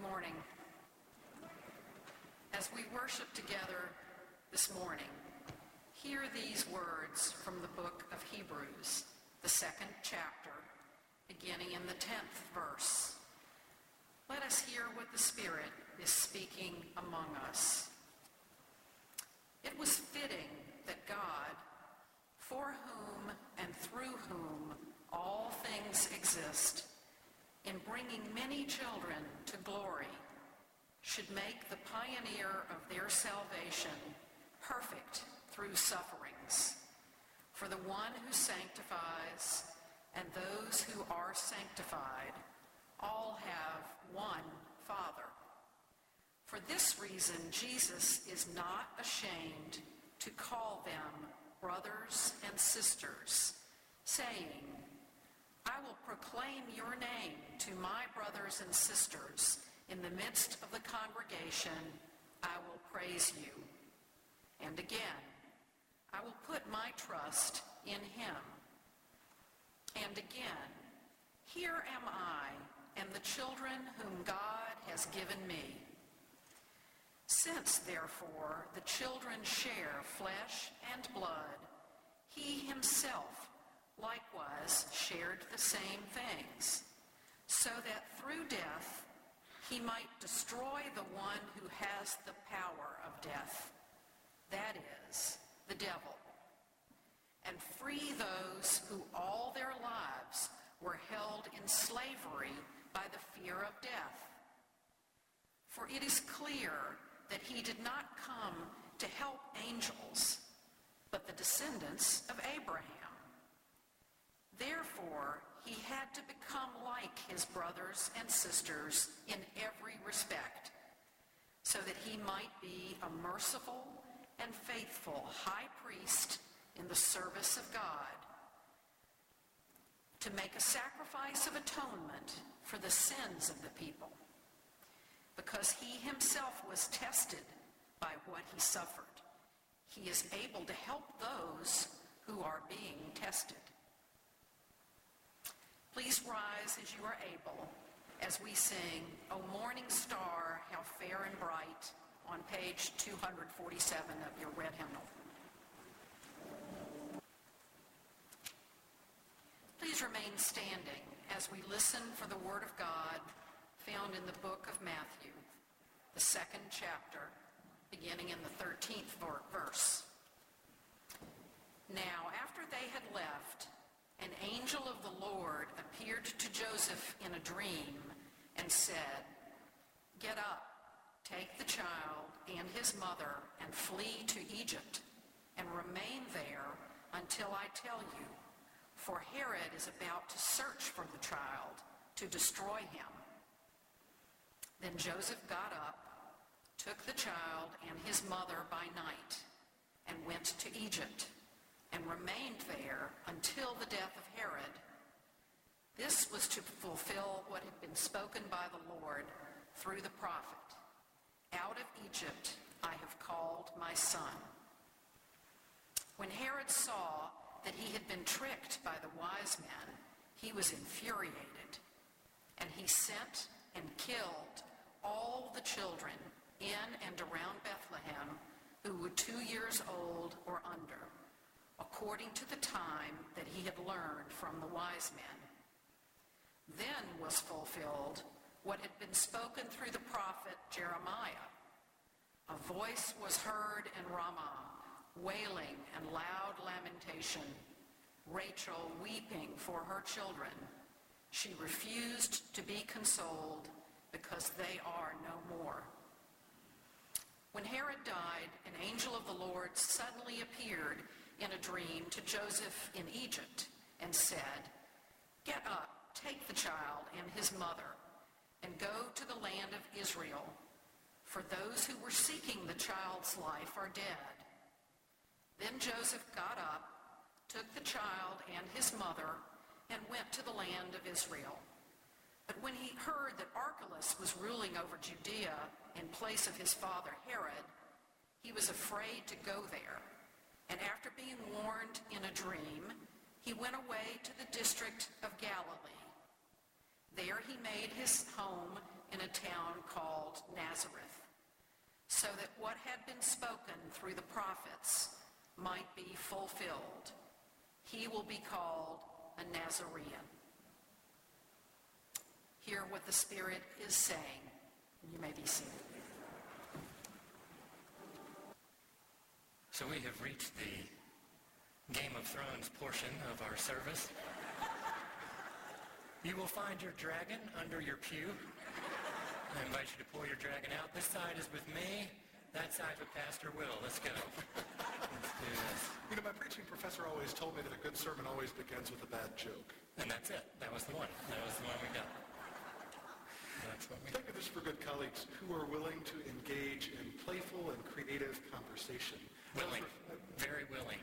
morning. As we worship together this morning, hear these words from the book of Hebrews, the 2nd chapter, beginning in the 10th verse. Let us hear what the Spirit is speaking among us. It was fitting that God, for whom and through whom all things exist, in bringing many children to glory, should make the pioneer of their salvation perfect through sufferings. For the one who sanctifies and those who are sanctified all have one Father. For this reason, Jesus is not ashamed to call them brothers and sisters, saying, I will proclaim your name to my brothers and sisters. In the midst of the congregation, I will praise you. And again, I will put my trust in him. And again, here am I and the children whom God has given me. Since, therefore, the children share flesh and blood, he himself likewise shared the same things, so that through death he might destroy the one who has the power of death, that is, the devil, and free those who all their lives were held in slavery by the fear of death. For it is clear that he did not come to help angels, but the descendants of Abraham. Therefore, he had to become like his brothers and sisters in every respect, so that he might be a merciful and faithful high priest in the service of God, to make a sacrifice of atonement for the sins of the people, because he himself was tested by what he suffered. He is able to help those who are being tested. Please rise as you are able as we sing, O Morning Star, How Fair and Bright, on page 247 of your red hymnal. Please remain standing as we listen for the Word of God found in the book of Matthew, the 2nd chapter, beginning in the 13th verse. Now, after they had left, an angel of the Lord appeared to Joseph in a dream and said, Get up, take the child and his mother and flee to Egypt and remain there until I tell you, for Herod is about to search for the child to destroy him. Then Joseph got up, took the child and his mother by night, and went to Egypt, and remained there until the death of Herod. This was to fulfill what had been spoken by the Lord through the prophet. Out of Egypt I have called my son. When Herod saw that he had been tricked by the wise men, he was infuriated, and he sent and killed all the children in and around Bethlehem who were 2 years old or under, according to the time that he had learned from the wise men. Then was fulfilled what had been spoken through the prophet Jeremiah. A voice was heard in Ramah, wailing and loud lamentation, Rachel weeping for her children. She refused to be consoled because they are no more. When Herod died, an angel of the Lord suddenly appeared in a dream to Joseph in Egypt and said, Get up, take the child and his mother, and go to the land of Israel, for those who were seeking the child's life are dead. Then Joseph got up, took the child and his mother, and went to the land of Israel. But when he heard that Archelaus was ruling over Judea in place of his father Herod, he was afraid to go there. And after being warned in a dream, he went away to the district of Galilee. There he made his home in a town called Nazareth, so that what had been spoken through the prophets might be fulfilled. He will be called a Nazarene. Hear what the Spirit is saying. You may be seated. So we have reached the Game of Thrones portion of our service. You will find your dragon under your pew. I invite you to pull your dragon out. This side is with me. That side's with Pastor Will. Let's go. Let's do this. You know, my preaching professor always told me that a good sermon always begins with a bad joke. And that's it. That was the one. That was the one we got. That's what we got. Thank goodness for good colleagues who are willing to engage in playful and creative conversation. Willing. Very willing.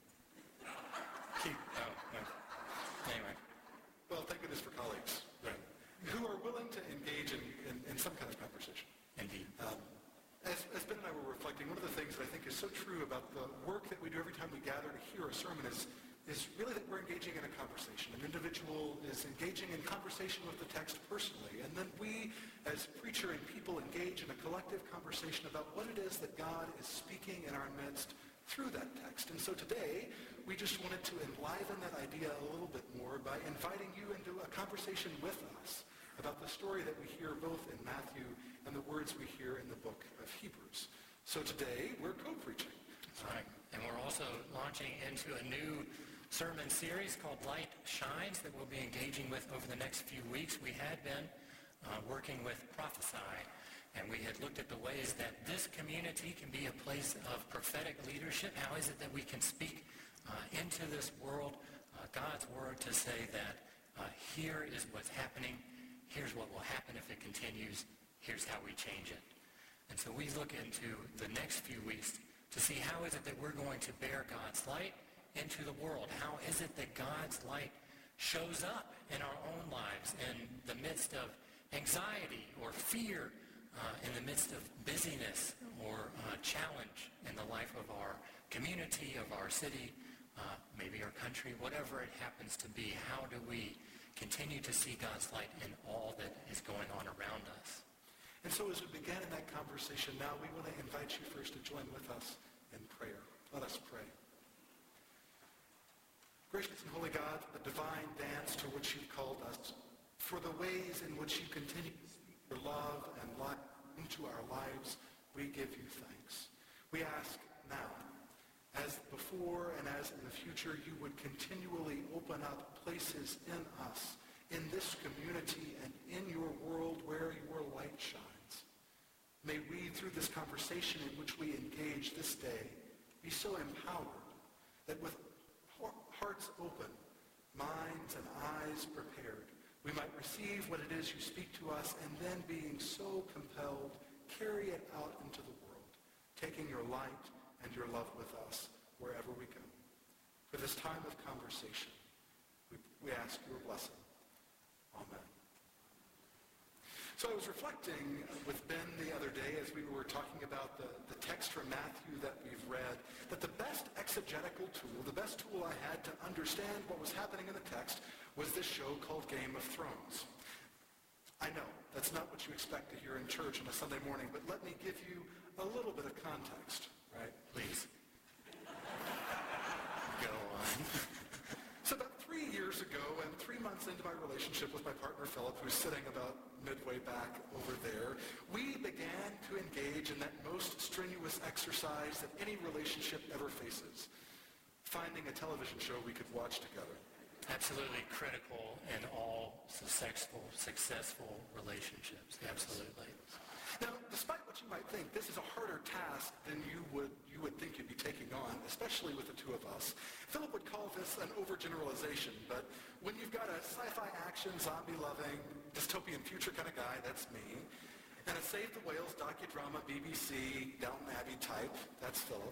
Keep. Oh, no. Anyway. Well, thank goodness for colleagues. Right. Who are willing to engage in some kind of conversation. Indeed. As Ben and I were reflecting, one of the things that I think is so true about the work that we do every time we gather to hear a sermon is really that we're engaging in a conversation. An individual is engaging in conversation with the text personally, and then we, as preacher and people, engage in a collective conversation about what it is that God is speaking in our midst through that text. And so today, we just wanted to enliven that idea a little bit more by inviting you into a conversation with us about the story that we hear both in Matthew and the words we hear in the book of Hebrews. So today, we're co-preaching. That's right. And we're also launching into a new sermon series called Light Shines that we'll be engaging with over the next few weeks. We had been working with Prophesy, and we had looked at the ways that this community can be a place of prophetic leadership. How is it that we can speak into this world, God's word, to say that here is what's happening, here's what will happen if it continues, here's how we change it. And so we look into the next few weeks to see how is it that we're going to bear God's light into the world. How is it that God's light shows up in our own lives in the midst of anxiety or fear, in the midst of busyness or challenge in the life of our community, of our city, maybe our country, whatever it happens to be. How do we continue to see God's light in all that is going on around us? And so as we begin in that conversation now, we want to invite you first to join with us in prayer. Let us pray. Gracious and holy God, the divine dance to which you've called us, for the ways in which you continue to speak your love and light into our lives, we give you thanks. We ask now, as before and as in the future, you would continually open up places in us, in this community and in your world where your light shines. May we, through this conversation in which we engage this day, be so empowered that with hearts open, minds and eyes prepared, we might receive what it is you speak to us, and then being so compelled, carry it out into the world, taking your light and your love with us wherever we go. For this time of conversation, we ask your blessing. Amen. So I was reflecting with Ben the other day as we were talking about the text from Matthew that we've read, that the best exegetical tool, the best tool I had to understand what was happening in the text was this show called Game of Thrones. I know, that's not what you expect to hear in church on a Sunday morning, but let me give you a little bit of context, right? Please. Go on. So about 3 years ago, and 3 months into my relationship with my partner Philip, who's sitting about midway back over there, we began to engage in that most strenuous exercise that any relationship ever faces, finding a television show we could watch together. Absolutely critical in all successful relationships. Absolutely. Now, despite what you might think, this is a harder task than you would think you'd be taking on, especially with the two of us. Philip would call this an overgeneralization, but when you've got a sci-fi action, zombie-loving, dystopian future kind of guy, that's me, and a Save the Whales docudrama, BBC, Downton Abbey type, that's Philip.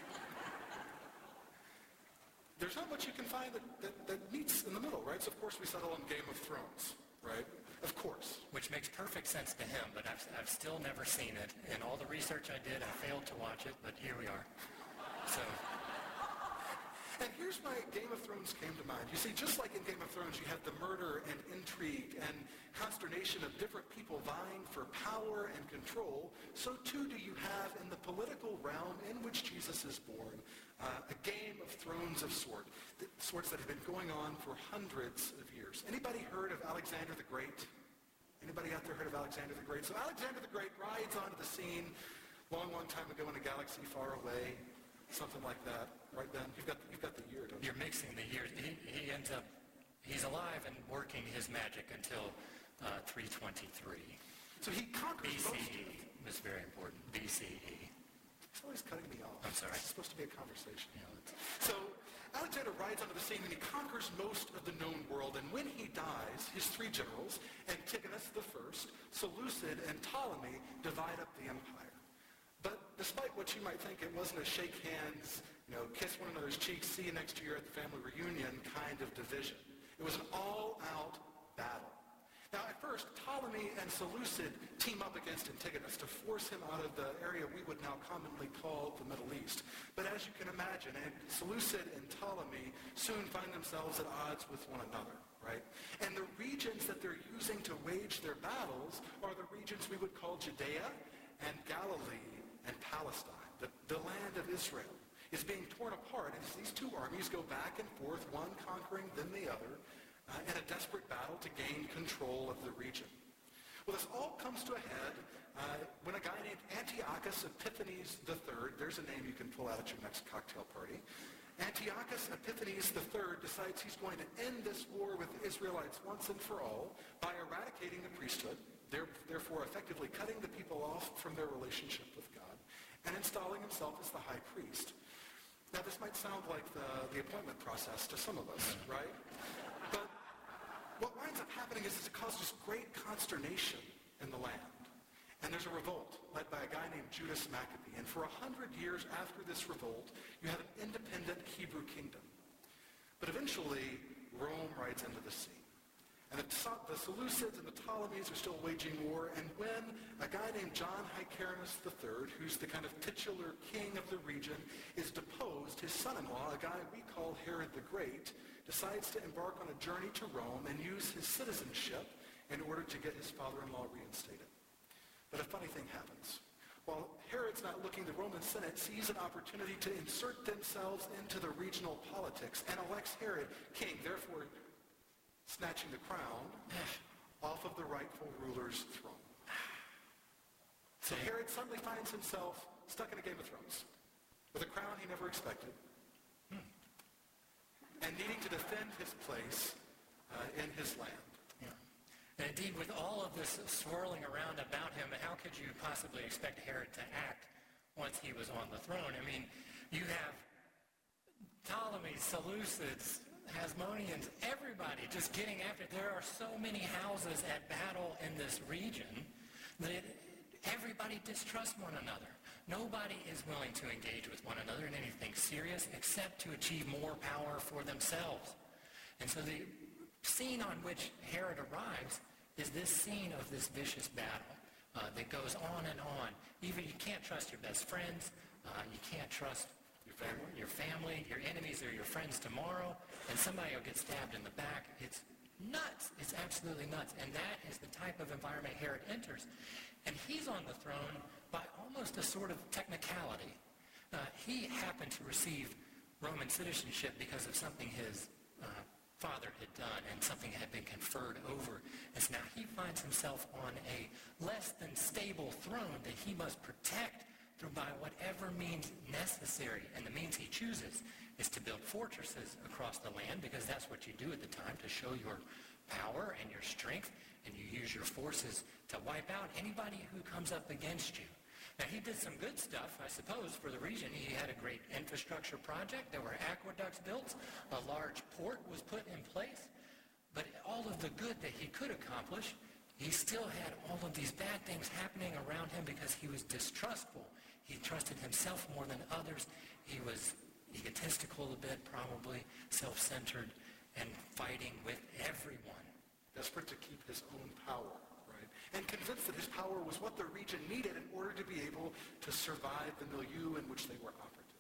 There's not much you can find that meets in the middle, right? So of course we settle on Game of Thrones, right? Of course. Which makes perfect sense to him, but I've still never seen it. In all the research I did, I failed to watch it, but here we are. So. And here's why Game of Thrones came to mind. You see, just like in Game of Thrones, you had the murder and intrigue and consternation of different people vying for power and control, so too do you have in the political realm in which Jesus is born, a game of thrones of sorts that have been going on for hundreds of years. Anybody heard of Alexander the Great? Anybody out there heard of Alexander the Great? So Alexander the Great rides onto the scene long time ago in a galaxy far away, something like that. Right then, you've got the year, don't you? You're mixing the years. He ends up, he's alive and working his magic until 323. So he conquers BCE was very important. BCE. He's always cutting me off. I'm sorry. It's supposed to be a conversation. Yeah, So Alexander rides onto the scene and he conquers most of the known world. And when he dies, his three generals, Antigonus the First, Seleucid, and Ptolemy, divide up the empire. But despite what you might think, it wasn't a shake hands, kiss one another's cheeks, see you next year at the family reunion kind of division. It was an all-out battle. Now, at first, Ptolemy and Seleucid team up against Antigonus to force him out of the area we would now commonly call the Middle East. But as you can imagine, Seleucid and Ptolemy soon find themselves at odds with one another, right? And the regions that they're using to wage their battles are the regions we would call Judea and Galilee and Palestine. The land of Israel is being torn apart as these two armies go back and forth, one conquering then the other, in a desperate battle to gain control of the region. Well, this all comes to a head when a guy named Antiochus Epiphanes III, there's a name you can pull out at your next cocktail party, Antiochus Epiphanes III decides he's going to end this war with the Israelites once and for all by eradicating the priesthood, therefore effectively cutting the people off from their relationship with God, and installing himself as the high priest. Now, this might sound like the appointment process to some of us, right? But what winds up happening is it causes great consternation in the land. And there's a revolt led by a guy named Judas Maccabee. And for 100 years after this revolt, you have an independent Hebrew kingdom. But eventually, Rome rides into the scene. And the Seleucids and the Ptolemies are still waging war. And when a guy named John Hyrcanus III, who's the kind of titular king of the region, is deposed, his son-in-law, a guy we call Herod the Great, decides to embark on a journey to Rome and use his citizenship in order to get his father-in-law reinstated. But a funny thing happens. While Herod's not looking, the Roman Senate sees an opportunity to insert themselves into the regional politics and elects Herod king, therefore snatching the crown off of the rightful ruler's throne. So Herod suddenly finds himself stuck in a Game of Thrones with a crown he never expected and needing to defend his place in his land. Yeah. And indeed, with all of this swirling around about him, how could you possibly expect Herod to act once he was on the throne? I mean, you have Ptolemy, Seleucids, Hasmoneans, everybody just getting after it. There are so many houses at battle in this region that everybody distrusts one another. Nobody is willing to engage with one another in anything serious except to achieve more power for themselves. And so the scene on which Herod arrives is this scene of this vicious battle that goes on and on. Even you can't trust your best friends. You can't trust your family. Your enemies are your friends tomorrow. And somebody will get stabbed in the back. It's nuts. It's absolutely nuts. And that is the type of environment Herod enters. And he's on the throne by almost a sort of technicality. He happened to receive Roman citizenship because of something his father had done and something had been conferred over. And so now he finds himself on a less than stable throne that he must protect by whatever means necessary. And the means he chooses is to build fortresses across the land, because that's what you do at the time to show your power and your strength, and you use your forces to wipe out anybody who comes up against you. Now, he did some good stuff, I suppose, for the region. He had a great infrastructure project. There were aqueducts built. A large port was put in place. But all of the good that he could accomplish, he still had all of these bad things happening around him because he was distrustful. He trusted himself more than others. He was egotistical a bit, probably, self-centered, and fighting with everyone. Desperate to keep his own power, right? And convinced that his power was what the region needed in order to be able to survive the milieu in which they were operative.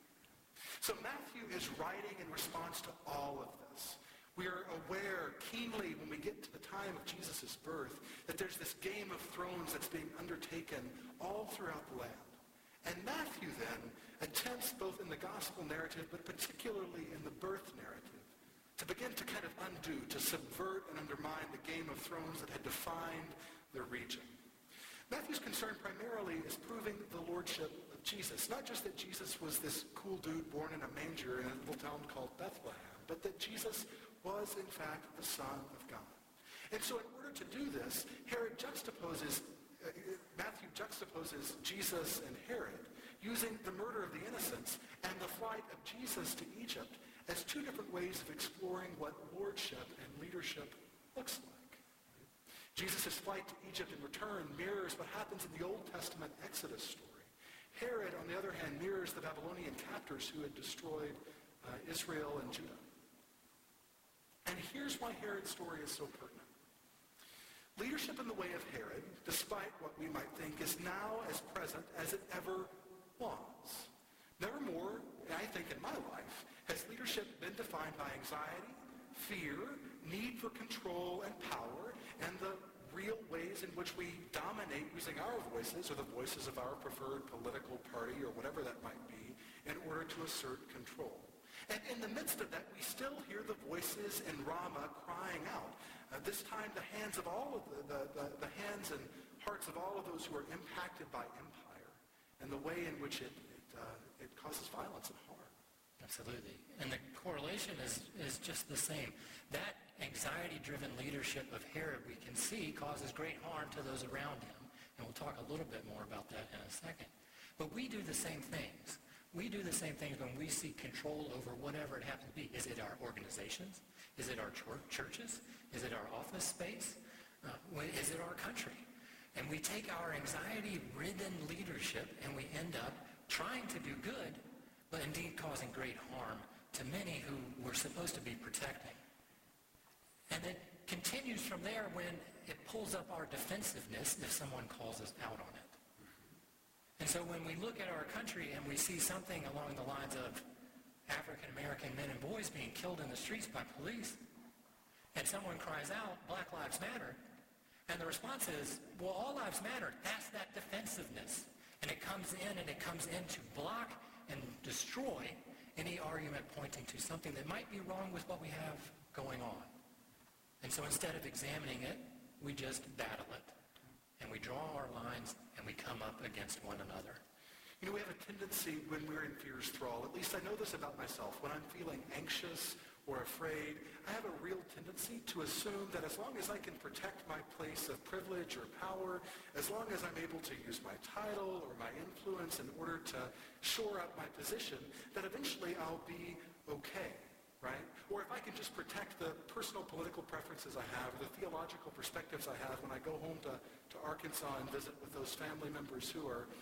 So Matthew is writing in response to all of this. We are aware keenly when we get to the time of Jesus' Jesus' birth, that there's this game of thrones that's being undertaken all throughout the land. And Matthew then attempts both in the gospel narrative, but particularly in the birth narrative, to begin to kind of undo, to subvert and undermine the game of thrones that had defined the region. Matthew's concern primarily is proving the lordship of Jesus. Not just that Jesus was this cool dude born in a manger in a little town called Bethlehem, but that Jesus was, in fact, the Son of God. And so in order to do this, Matthew juxtaposes Jesus and Herod, using the murder of the innocents and the flight of Jesus to Egypt as two different ways of exploring what lordship and leadership looks like. Jesus' flight to Egypt and return mirrors what happens in the Old Testament Exodus story. Herod, on the other hand, mirrors the Babylonian captors who had destroyed Israel and Judah. And here's why Herod's story is so pertinent. Leadership in the way of Herod, despite what we might think, is now as present as it ever was. Never more, I think, in my life, has leadership been defined by anxiety, fear, need for control and power, and the real ways in which we dominate using our voices or the voices of our preferred political party or whatever that might be in order to assert control. And in the midst of that, we still hear the voices in Ramah crying out. This time, the hands of all of the hands and hearts of all of those who are impacted by empire and the way in which it causes violence and harm. Absolutely. And the correlation is just the same. That anxiety-driven leadership of Herod, we can see, causes great harm to those around him. And we'll talk a little bit more about that in a second. But we do the same things. We do the same things when we seek control over whatever it happens to be. Is it our organizations? Is it our churches? Is it our office space? Is it our country? And we take our anxiety-ridden leadership and we end up trying to do good, but indeed causing great harm to many who we're supposed to be protecting. And it continues from there when it pulls up our defensiveness if someone calls us out on it. And so when we look at our country and we see something along the lines of African-American men and boys being killed in the streets by police, and someone cries out, Black Lives Matter, and the response is, well, all lives matter. That's that defensiveness. And it comes in to block and destroy any argument pointing to something that might be wrong with what we have going on. And so instead of examining it, we just battle it. And we draw our lines and we come up against one another. You know, we have a tendency when we're in fear's thrall, at least I know this about myself, when I'm feeling anxious or afraid, I have a real tendency to assume that as long as I can protect my place of privilege or power, as long as I'm able to use my title or my influence in order to shore up my position, that eventually I'll be okay, right? Or if I can just protect the personal political preferences I have, the theological perspectives I have when I go home to Arkansas and visit with those family members who are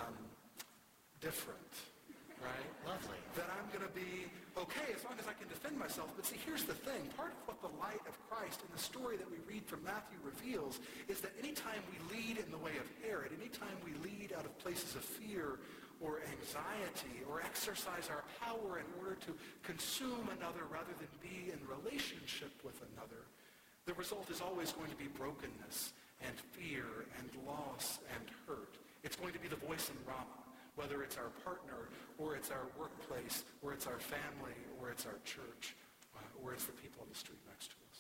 different, right? Lovely. That I'm going to be okay as long as I can defend myself. But see, here's the thing. Part of what the light of Christ in the story that we read from Matthew reveals is that anytime we lead in the way of Herod, anytime we lead out of places of fear or anxiety or exercise our power in order to consume another rather than be in relationship with another, the result is always going to be brokenness and fear and loss and hurt. It's going to be the voice in Ramah, whether it's our partner or it's our workplace or it's our family or it's our church or it's the people on the street next to us.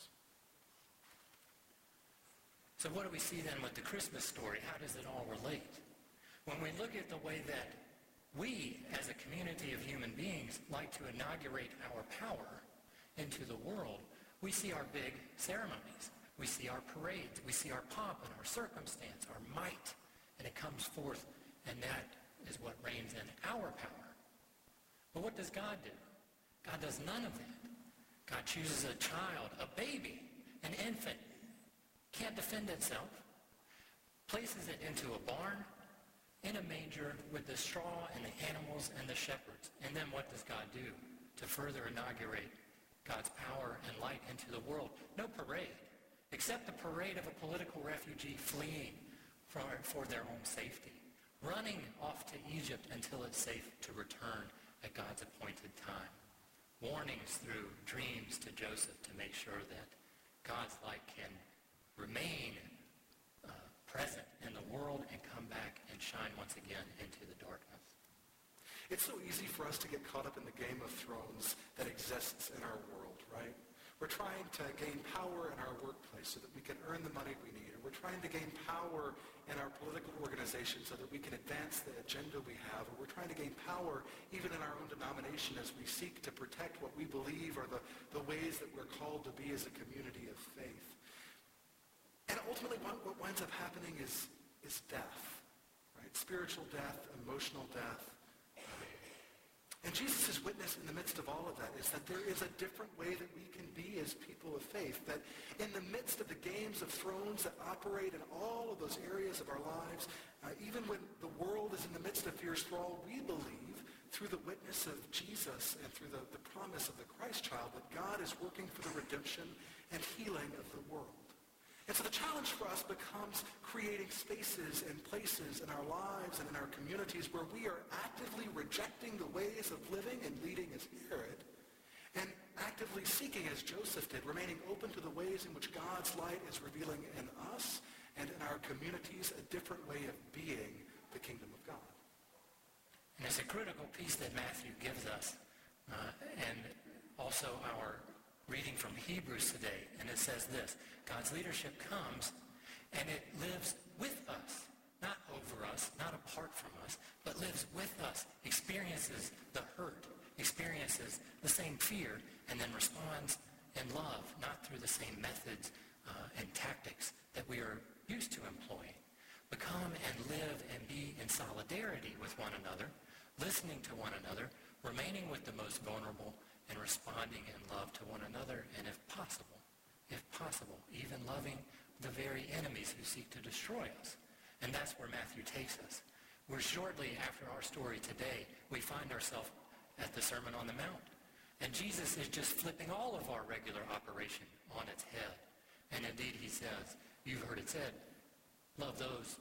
So what do we see then with the Christmas story? How does it all relate? When we look at the way that we, as a community of human beings, like to inaugurate our power into the world, we see our big ceremonies. We see our parades. We see our pomp and our circumstance, our might, and it comes forth, and that is what reigns in our power. But what does God do? God does none of that. God chooses a child, a baby, an infant, can't defend itself, places it into a barn, in a manger with the straw and the animals and the shepherds. And then what does God do to further inaugurate God's power and light into the world? No parade, except the parade of a political refugee fleeing for their own safety, running off to Egypt until it's safe to return at God's appointed time. Warnings through dreams to Joseph to make sure that God's light can remain It's so easy for us to get caught up in the Game of Thrones that exists in our world, right? We're trying to gain power in our workplace so that we can earn the money we need. Or we're trying to gain power in our political organization so that we can advance the agenda we have. Or we're trying to gain power even in our own denomination as we seek to protect what we believe are the ways that we're called to be as a community of faith. And ultimately what winds up happening is death, right? Spiritual death, emotional death. And Jesus' witness in the midst of all of that is that there is a different way that we can be as people of faith, that in the midst of the games of thrones that operate in all of those areas of our lives, even when the world is in the midst of fierce thrall, we believe through the witness of Jesus and through the promise of the Christ child that God is working for the redemption and healing of the world. And so the challenge for us becomes creating spaces and places in our lives and in our communities where we are actively rejecting the ways of living and leading as Herod, and actively seeking, as Joseph did, remaining open to the ways in which God's light is revealing in us and in our communities a different way of being the kingdom of God. And it's a critical piece that Matthew gives us, and also our reading from Hebrews today, and it says this: God's leadership comes and it lives with us, not over us, not apart from us, but lives with us, experiences the hurt, experiences the same fear, and then responds in love, not through the same methods and tactics that we are used to employing. Become and live and be in solidarity with one another, listening to one another, remaining with the most vulnerable, and responding in love to one another, and if possible, even loving the very enemies who seek to destroy us. And that's where Matthew takes us. We're shortly after our story today, we find ourselves at the Sermon on the Mount. And Jesus is just flipping all of our regular operation on its head. And indeed, he says, you've heard it said, love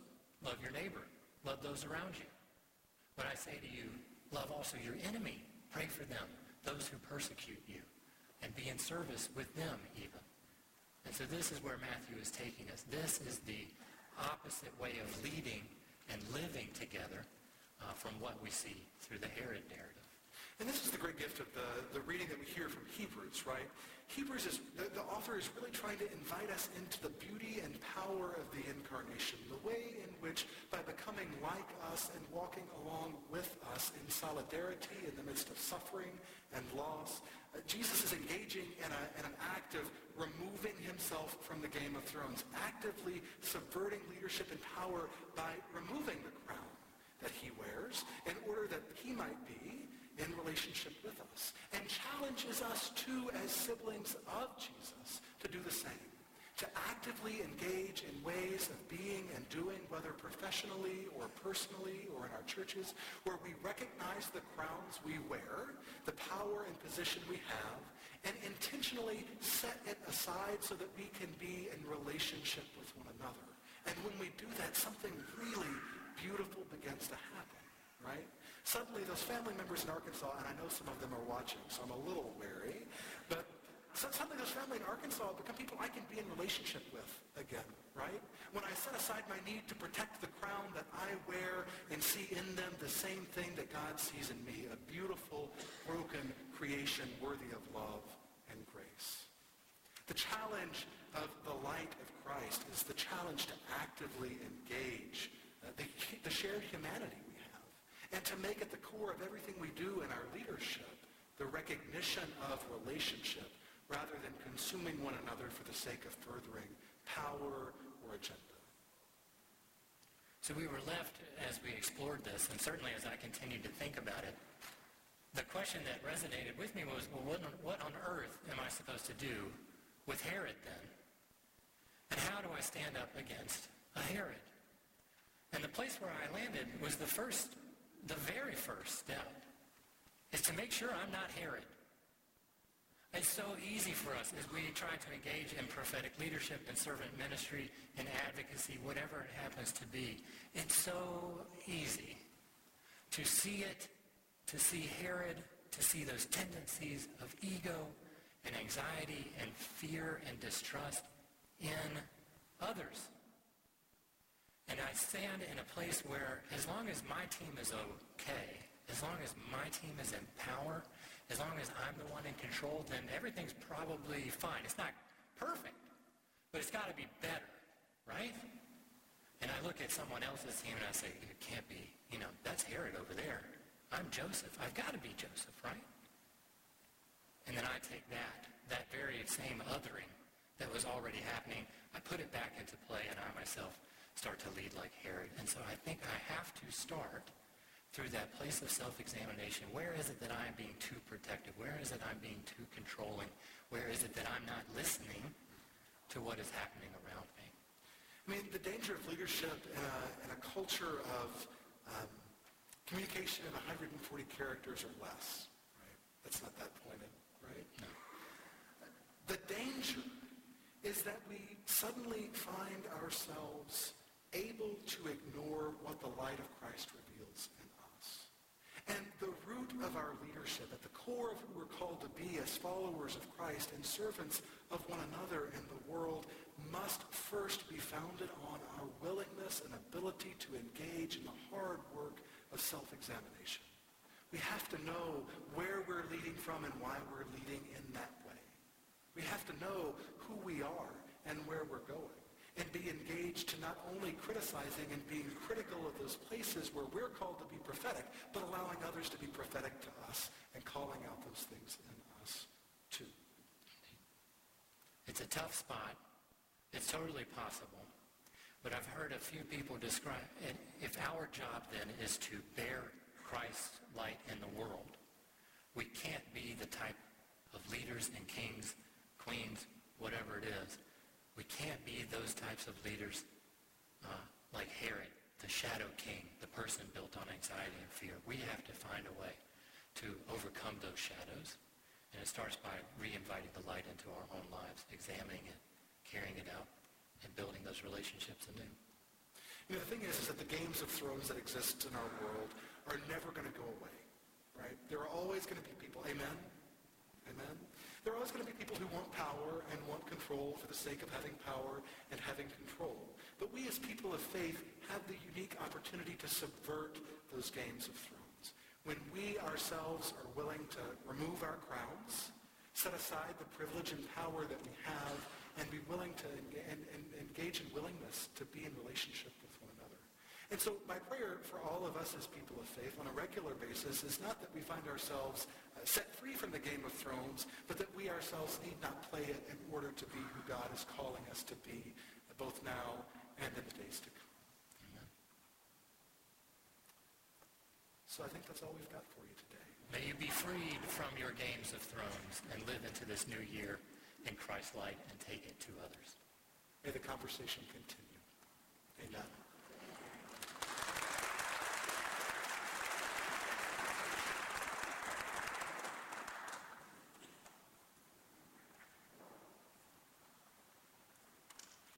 your neighbor, love those around you. But I say to you, love also your enemy, pray for them, those who persecute you, and be in service with them even. And so this is where Matthew is taking us. This is the opposite way of leading and living together from what we see through the Herod narrative. And this is the great gift of the reading that we hear from Hebrews, right? Hebrews is, the author is really trying to invite us into the beauty and power of the incarnation, the way in which by becoming like us and walking along with us in solidarity in the midst of suffering and loss, Jesus is engaging in an act of removing himself from the Game of Thrones, actively subverting leadership and power by removing the crown that he wears in order that he might be in relationship with us, and challenges us too as siblings of Jesus to do the same, to actively engage in ways of being and doing, whether professionally or personally or in our churches, where we recognize the crowns we wear, the power and position we have, and intentionally set it aside so that we can be in relationship with one another. And when we do that, something really beautiful begins to happen, right? Suddenly those family members in Arkansas, and I know some of them are watching, so I'm a little wary, but suddenly those family in Arkansas become people I can be in relationship with again, right? When I set aside my need to protect the crown that I wear and see in them the same thing that God sees in me, a beautiful, broken creation worthy of love and grace. The challenge of the light of Christ is the challenge to actively engage the shared humanity we have, and to make at the core of everything we do in our leadership the recognition of relationship rather than consuming one another for the sake of furthering power or agenda. So we were left, as we explored this, and certainly as I continued to think about it, the question that resonated with me was, well, what on earth am I supposed to do with Herod then? And how do I stand up against a Herod? And the place where I landed was the very first step, is to make sure I'm not Herod. It's so easy for us as we try to engage in prophetic leadership and servant ministry and advocacy, whatever it happens to be. It's so easy to see it, to see Herod, to see those tendencies of ego and anxiety and fear and distrust in others. And I stand in a place where as long as my team is okay, as long as my team is in power, as long as I'm the one in control, then everything's probably fine. It's not perfect, but it's got to be better, right? And I look at someone else's team and I say, it can't be, that's Herod over there. I'm Joseph. I've got to be Joseph, right? And then I take that very same othering that was already happening, I put it back into play, and I myself start to lead like Herod. And so I think I have to start through that place of self-examination. Where is it that I'm being too protective? Where is it I'm being too controlling? Where is it that I'm not listening to what is happening around me? I mean, the danger of leadership in a culture of communication in 140 characters or less, right? That's not that pointed, right? No. The danger is that we suddenly find ourselves able to ignore what the light of Christ reveals in us. And the root of our leadership, at the core of who we're called to be as followers of Christ and servants of one another in the world, must first be founded on our willingness and ability to engage in the hard work of self-examination. We have to know where we're leading from and why we're leading in that way. We have to know who we are and where we're going, and be engaged to not only criticizing and being critical of those places where we're called to be prophetic, but allowing others to be prophetic to us and calling out those things in us too. It's a tough spot. It's totally possible. But I've heard a few people describe it. If our job then is to bear Christ's light in the world, we can't be the type of leaders and kings, queens, whatever it is. We can't be those types of leaders like Herod, the shadow king, the person built on anxiety and fear. We have to find a way to overcome those shadows. And it starts by re-inviting the light into our own lives, examining it, carrying it out, and building those relationships anew. The thing is that the games of thrones that exist in our world are never going to go away, right? There are always going to be people, amen? Amen? There are always going to be people who want power and want control for the sake of having power and having control. But we as people of faith have the unique opportunity to subvert those games of thrones. When we ourselves are willing to remove our crowns, set aside the privilege and power that we have, and be willing to engage in willingness to be in relationship with one another. And so my prayer for all of us as people of faith on a regular basis is not that we find ourselves set free from the Game of Thrones, but that we ourselves need not play it in order to be who God is calling us to be, both now and in the days to come. Amen. So I think that's all we've got for you today. May you be freed from your games of thrones and live into this new year in Christ's light and take it to others. May the conversation continue. Amen.